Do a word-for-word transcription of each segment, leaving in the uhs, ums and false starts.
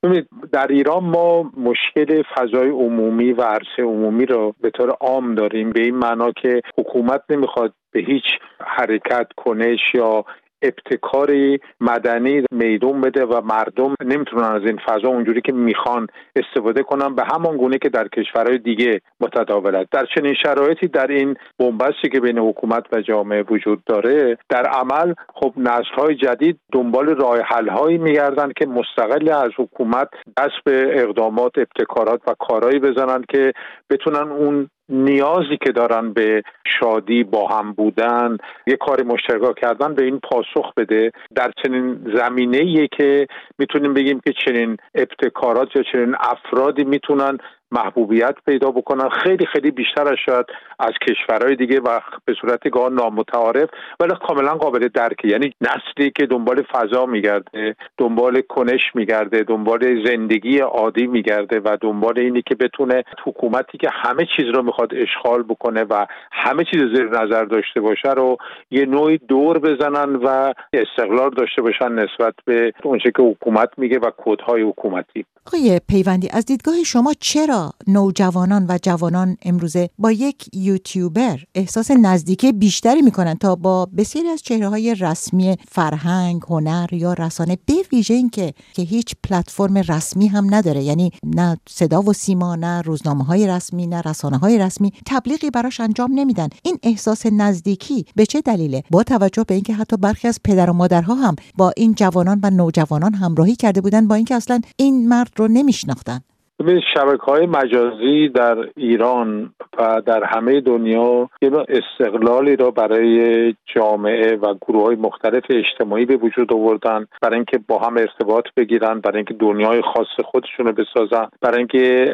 در ایران ما مشکل فضای عمومی و عرصه عمومی رو به طور عام داریم، به این معنا که حکومت نمیخواد به هیچ حرکت، کنش یا ابتکاری مدنی میدون بده و مردم نمیتونن از این فضا اونجوری که میخوان استفاده کنن به همان گونه که در کشورهای دیگه متداول است. در چنین شرایطی، در این بنبستی که بین حکومت و جامعه وجود داره، در عمل خب نسل‌های جدید دنبال راه حل‌هایی میگردن که مستقل از حکومت دست به اقدامات، ابتکارات و کارهایی بزنن که بتونن اون نیازی که دارن به شادی، با هم بودن، یک کار مشترک کردن به این پاسخ بده. در چنین زمینه‌ای که میتونیم بگیم که چنین ابتکارات یا چنین افرادی میتونن محبوبیت پیدا بکنن، خیلی خیلی بیشتر از شاید از کشورهای دیگه و به صورت گاه نامتعارف ولی کاملا قابل درکه. یعنی نسلی که دنبال فضا میگرده، دنبال کنش میگرده، دنبال زندگی عادی میگرده و دنبال اینی که بتونه حکومتی که همه چیز رو میخواد اشغال بکنه و همه چیز زیر نظر داشته باشه رو یه نوعی دور بزنن و استقلال داشته باشن نسبت به اونچه که حکومت میگه و کدهای حکومتی. آقای پیوندی، از دیدگاه شما چرا نوجوانان و جوانان امروزه با یک یوتیوبر احساس نزدیکی بیشتری میکنن تا با بسیاری از چهره‌های رسمی فرهنگ، هنر یا رسانه، به ویژه این که که هیچ پلتفرم رسمی هم نداره، یعنی نه صدا و سیما، نه روزنامه‌های رسمی، نه رسانه‌های رسمی تبلیغی براش انجام نمیدن؟ این احساس نزدیکی به چه دلیله؟ با توجه به اینکه حتی برخی از پدر و مادرها هم با این جوانان و نوجوانان همراهی کرده بودن با اینکه اصلا این مرد رو نمیشناختن. به شبکه‌های مجازی در ایران و در همه دنیا یه نوع استقلالی را برای جامعه و گروه‌های مختلف اجتماعی به وجود آوردن، برای اینکه با هم ارتباط بگیرن، برای اینکه دنیای خاص خودشون رو بسازن، برای اینکه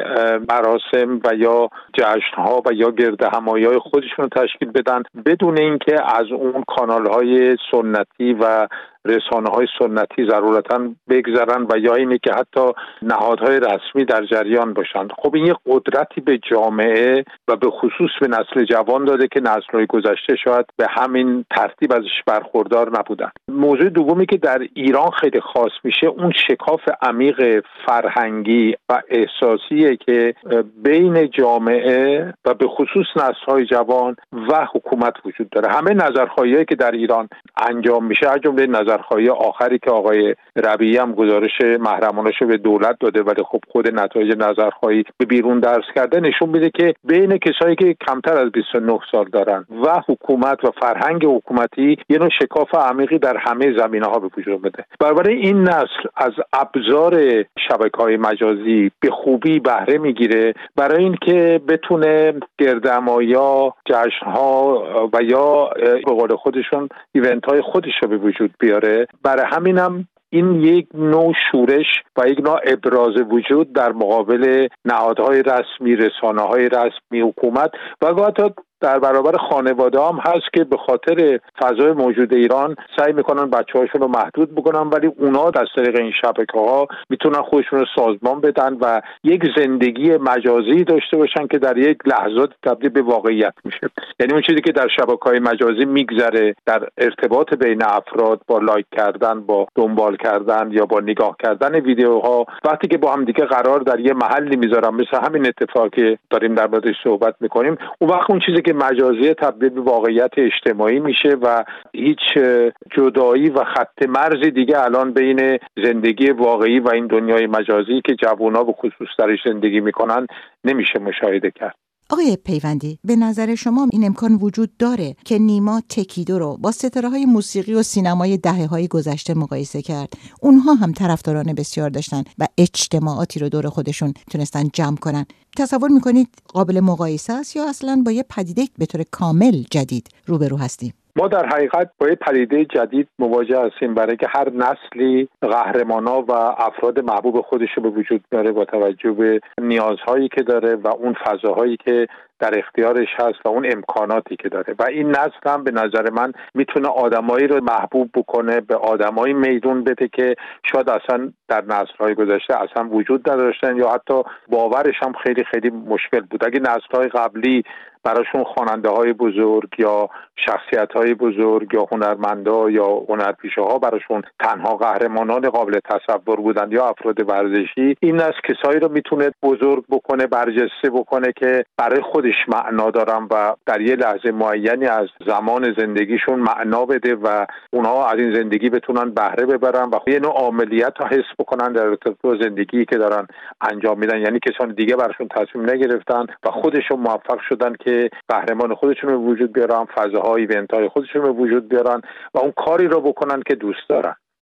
مراسم و یا جشن‌ها و یا گردهمایی‌های خودشون رو تشکیل بدن بدون اینکه از اون کانال‌های سنتی و رسانه‌های سنتی ضرورتاً بگذرن و یا اینه که حتی نهادهای رسمی در جریان باشن. خب این یه قدرتی به جامعه و به خصوص به نسل جوان داده که نسل‌های گذشته شاید به همین ترتیب ازش برخوردار نبودن. موضوع دومی که در ایران خیلی خاص میشه اون شکاف عمیق فرهنگی و احساسیه که بین جامعه و به خصوص نسل‌های جوان و حکومت وجود داره. همه نظرخواهی‌هایی که در ایران انجام میشه، از جمله نظرخواهی آخری که آقای ربیعی هم گزارش محرمانش به دولت داده ولی خب خود نتایج نظرخواهی به بیرون درس کرده، نشون میده که بین کسایی که کمتر از بیست و نه سال دارن و حکومت و فرهنگ حکومتی یه نوع شکاف عمیقی در همه زمینه‌ها به وجود میاد. برای این نسل از ابزار شبکه‌های مجازی به خوبی بهره میگیره برای اینکه بتونه گردهمایی‌ها، جشن‌ها و یا به قول خودشون ایونت‌های خودش رو به وجود بیاره. برای همینم این یک نوع شورش و یک نوع ابراز وجود در مقابل نهادهای رسمی، رسانه‌های رسمی، حکومت و حتی در برابر خانواده هم هست که به خاطر فضای موجود ایران سعی میکنن بچه‌هاشون رو محدود بکنن ولی اونا از طریق این شبکه‌ها میتونن خودشون رو سازمان بدن و یک زندگی مجازی داشته باشن که در یک لحظات تبدیل به واقعیت میشه. یعنی اون چیزی که در شبکه‌های مجازی میگذره در ارتباط بین افراد با لایک کردن، با دنبال کردن یا با نگاه کردن ویدیوها، وقتی که با هم دیگه قرار در یه محلی میذارن مثل همین اتفاقی که داریم در موردش صحبت میکنیم، اون وقت اون چیزی که مجازی تبدیل به واقعیت اجتماعی میشه و هیچ جدایی و خط مرزی دیگه الان بین زندگی واقعی و این دنیای مجازی که جوونا به خصوص درش زندگی میکنن نمیشه مشاهده کرد. آقای پیوندی، به نظر شما این امکان وجود داره که نیما تکیدو رو با ستاره‌های موسیقی و سینمای دهه‌های گذشته مقایسه کرد؟ اونها هم طرفداران بسیار داشتن و اجتماعاتی رو دور خودشون تونستن جمع کنن. تصور میکنید قابل مقایسه است یا اصلاً با یه پدیده به طور کامل جدید روبرو هستیم؟ ما در حقیقت با یه پدیده جدید مواجه هستیم برای که هر نسلی قهرمانا و افراد محبوب خودش رو به وجود میاره با توجه به نیازهایی که داره و اون فضاهایی که در اختیارش هست و اون امکاناتی که داره. و این نسل هم به نظر من میتونه آدمایی رو محبوب بکنه، به آدمایی میدون بده که شاید اصلا در نسل‌های گذشته اصلا وجود نداشتن یا حتی باورش هم خیلی خیلی مشکل بود. اگه نسل‌های قبلی براشون خواننده‌های بزرگ یا شخصیت‌های بزرگ یا هنرمندا یا هنرپیشه‌ها براشون تنها قهرمانان قابل تصور بودن یا افراد ورزشی، این از کسایی رو میتونه بزرگ بکنه، برجسته بکنه که برای خودش معنا دارن و در یه لحظه معینی از زمان زندگیشون معنا بده و اونها از این زندگی بتونن بهره ببرن و یه نوع عاملیت رو حس بکنن در ارتباط با زندگی که دارن انجام میدن. یعنی کسان دیگه براشون تصمیم نگرفتن و خودشون موفق شدن که قهرمان خودشون به وجود بیارن، فضاهای ایونت‌های خودشون به وجود بیارن و اون کاری رو بکنن که دوست دارن.